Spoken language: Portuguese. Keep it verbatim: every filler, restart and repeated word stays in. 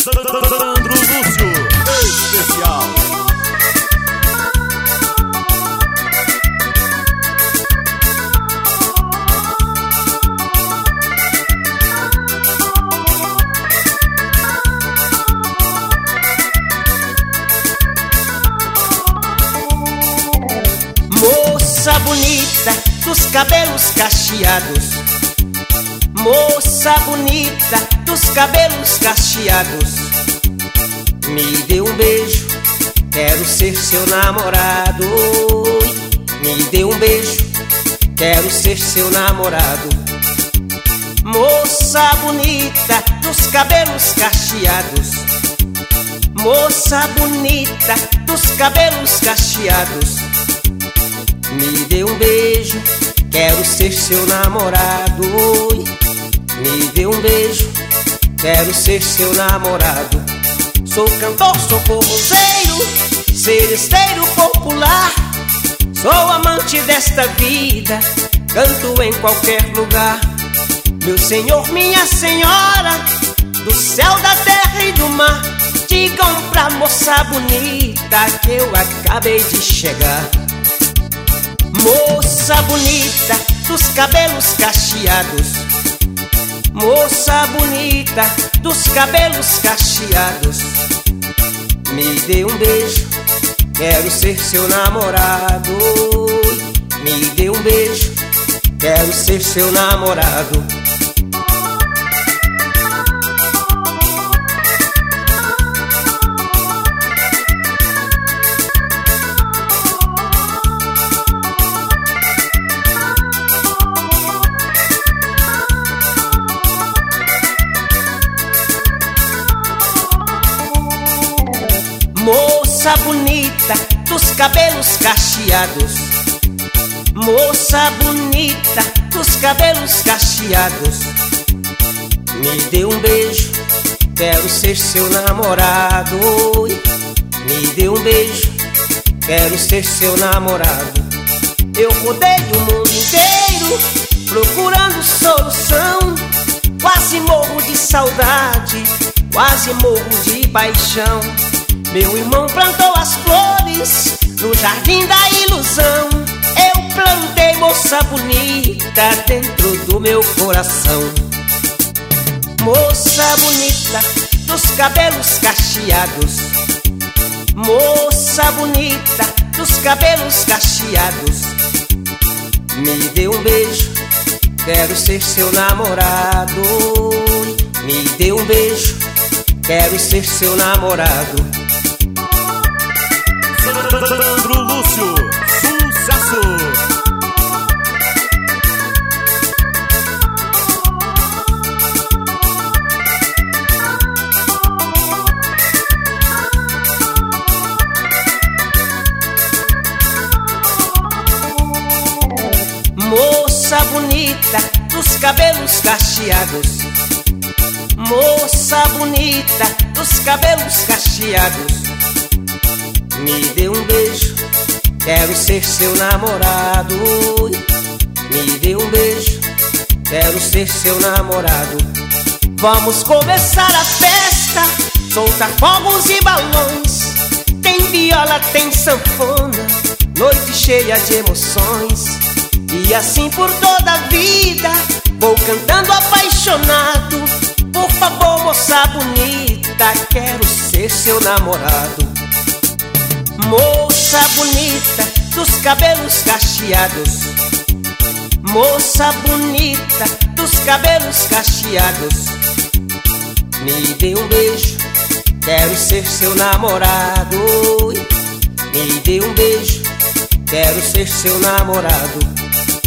Sandro Lúcio, especial. Moça bonita dos cabelos cacheados, moça bonita dos cabelos cacheados, me dê um beijo, quero ser seu namorado. Me dê um beijo, quero ser seu namorado. Moça bonita dos cabelos cacheados, moça bonita dos cabelos cacheados, me dê um beijo, quero ser seu namorado. Me dê um beijo, quero ser seu namorado. Sou cantor, sou forrozeiro, seresteiro popular, sou amante desta vida, canto em qualquer lugar. Meu senhor, minha senhora, do céu, da terra e do mar, digam pra moça bonita que eu acabei de chegar. Moça bonita dos cabelos cacheados, moça bonita dos cabelos cacheados, me dê um beijo, quero ser seu namorado. Me dê um beijo, quero ser seu namorado. Moça bonita dos cabelos cacheados, moça bonita dos cabelos cacheados, me dê um beijo, quero ser seu namorado. Me dê um beijo, quero ser seu namorado. Eu rodei o mundo inteiro procurando solução, quase morro de saudade, quase morro de paixão. Meu irmão plantou as flores no jardim da ilusão, eu plantei moça bonita dentro do meu coração. Moça bonita dos cabelos cacheados, moça bonita dos cabelos cacheados, me dê um beijo, quero ser seu namorado. Me dê um beijo, quero ser seu namorado. Sandro Lúcio, sucesso! Moça bonita dos cabelos cacheados, moça bonita dos cabelos cacheados, me dê um beijo, quero ser seu namorado. Me dê um beijo, quero ser seu namorado. Vamos começar a festa, soltar fogos e balões, tem viola, tem sanfona, noite cheia de emoções. E assim por toda a vida vou cantando apaixonado. Por favor, moça bonita, quero ser seu namorado. Moça bonita dos cabelos cacheados, moça bonita dos cabelos cacheados, me dê um beijo, quero ser seu namorado. Me dê um beijo, quero ser seu namorado.